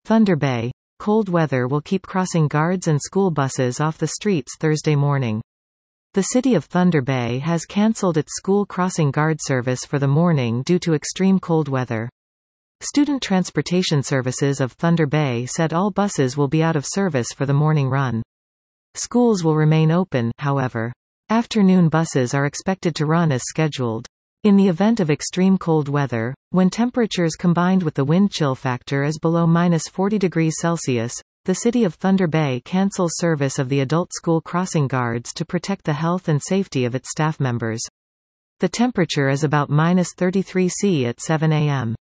Thunder Bay. Cold weather will keep crossing guards and school buses off the streets Thursday morning. The city of Thunder Bay has cancelled its school crossing guard service for the morning due to extreme cold weather. Student Transportation Services of Thunder Bay said all buses will be out of service for the morning run. Schools will remain open, however. Afternoon buses are expected to run as scheduled. In the event of extreme cold weather, when temperatures combined with the wind chill factor is below -40°C, the city of Thunder Bay cancels service of the adult school crossing guards to protect the health and safety of its staff members. The temperature is about -33°C at 7 a.m.